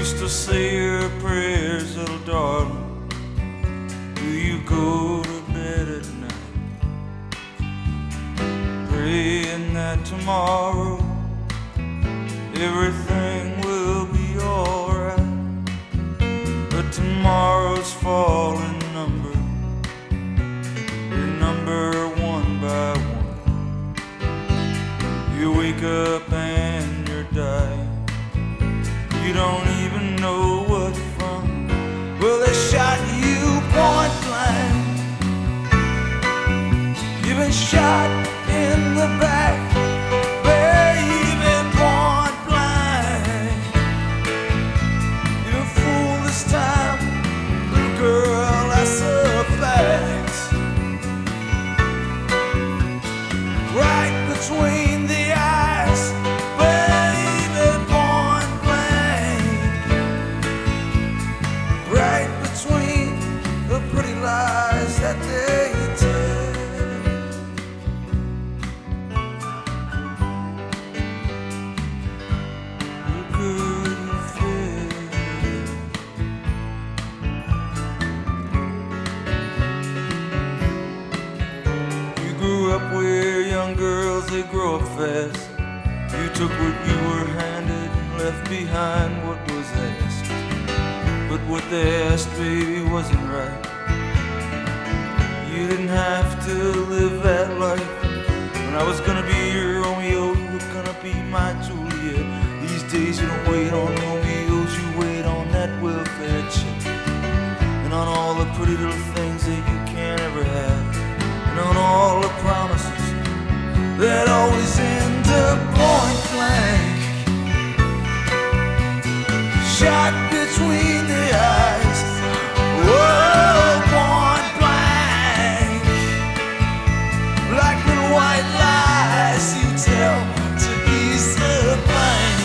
still say your prayers, little darling? Do you go to bed at night praying that tomorrow everything will be alright? But tomorrow's falling number, your number one by one. You wake up and you're dying. You don't even know what from. Well, they shot you point blank. You've been shot in the back, baby, point blank. You've been fooled this time, little girl, that's a fact. Right between the eyes, baby, point blank. Right between the pretty lies that they tell. Look good you feel. You grew up where young girls, they grow up fast. You took what you were handed and left behind what was asked. But what they asked, baby, wasn't right. You didn't have to live that life. When I was gonna be your Romeo, you were gonna be my Juliet. These days you don't wait on Romeos, you wait on that welfare check. And on all the pretty little things that you can't ever have. And on all the promises that always end up point blank. Shot between the eyes, whoa, point blank. Like little white lies you tell to ease the pain.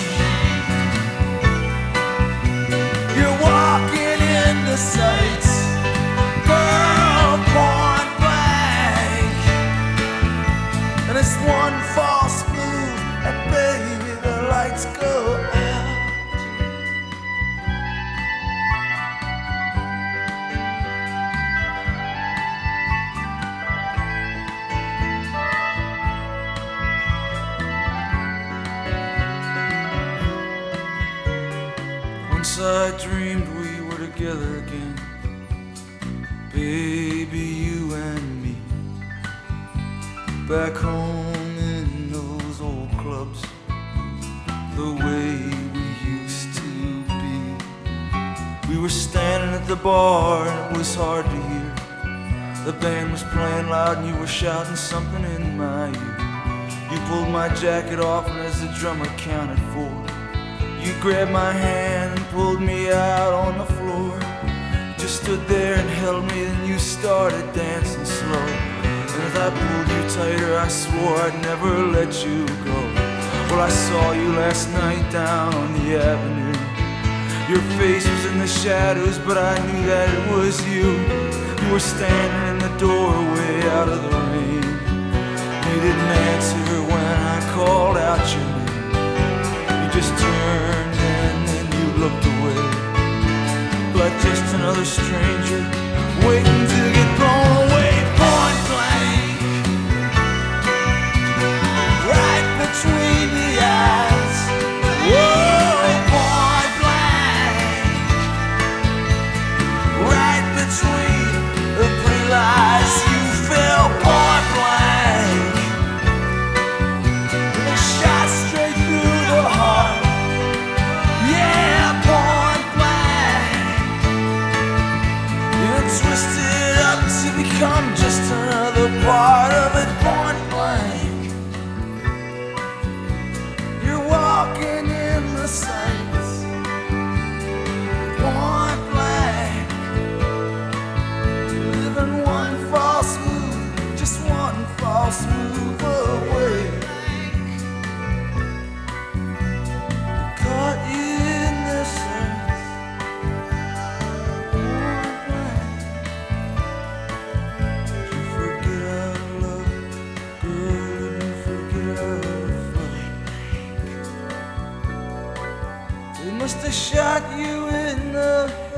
You're walking in the sights, girl, point blank. And it's one false move, and baby, the lights go out. Once I dreamed we were together again, baby, you and me. Back home in those old clubs, the way we used to be. We were standing at the bar and it was hard to hear. The band was playing loud and you were shouting something in my ear. You pulled my jacket off and as the drummer counted four, you grabbed my hand and pulled me out on the floor. You just stood there and held me, and you started dancing slow. And as I pulled you tighter, I swore I'd never let you go. Well, I saw you last night down on the avenue. Your face was in the shadows, but I knew that it was you. You were standing in the doorway out of the rain. You didn't answer when I called out your name. You just turned and then you looked away, like just another stranger waiting to get blown away. Point blank, right between the eyes, whoa, point blank, right between the pretty lies you fell, point blank. Shot straight through the heart, yeah, point blank. You're twisted up to become just another part of it, point blank. You're walking in the sights, point blank. Living one false move, just one false move away. Caught you in the sights, point blank. Did you forget our love, girl? Did you forget our fight? must have shot you in the